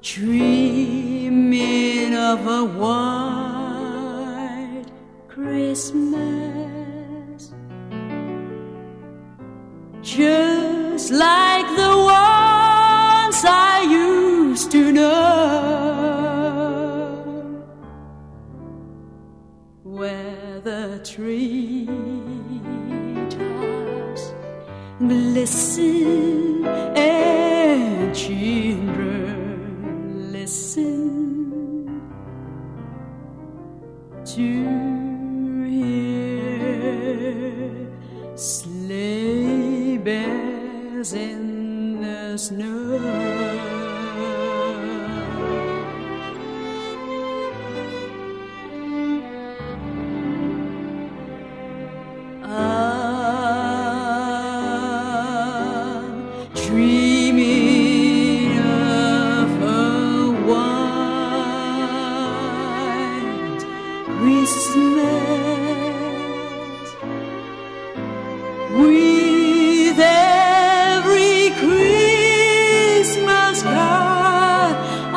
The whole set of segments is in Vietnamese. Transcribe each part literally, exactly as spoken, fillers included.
dreaming of a white Christmas, just like the ones I used to know, where the treetops glisten and children listen to hear sleigh bells in the snow. Dreaming of a white Christmas, with every Christmas card I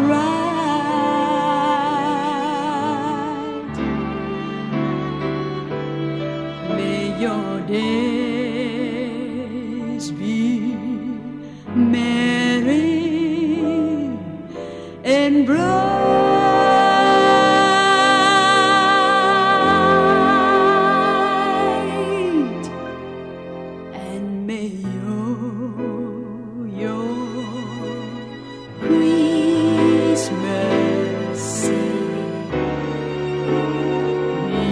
write. May your days be merry and bright, and may your, your Christmas seed be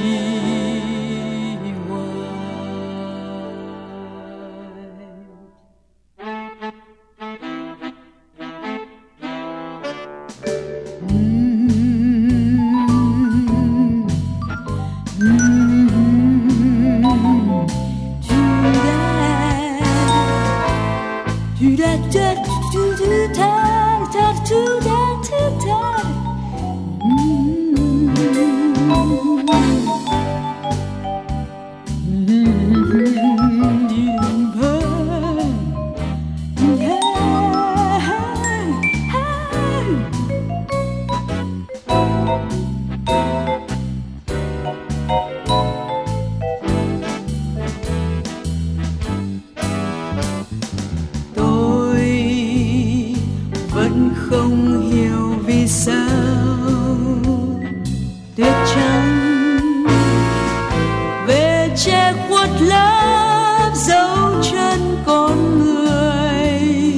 không hiểu vì sao tuyết trắng về che khuất lớp dấu chân con người,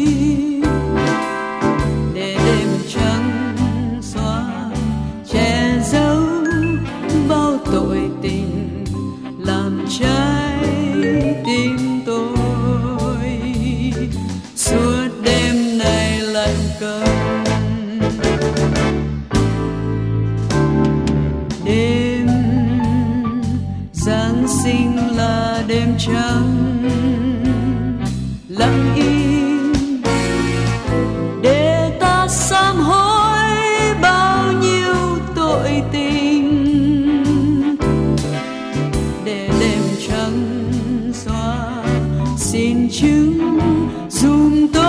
để đêm trắng xóa che giấu bao tội tình làm trái tim tôi. Suốt đêm nay lạnh câm, đêm Giáng sinh là đêm trắng lặng im, để ta sám hối bao nhiêu tội tình, để đêm trắng xóa xin chứng dùm tôi.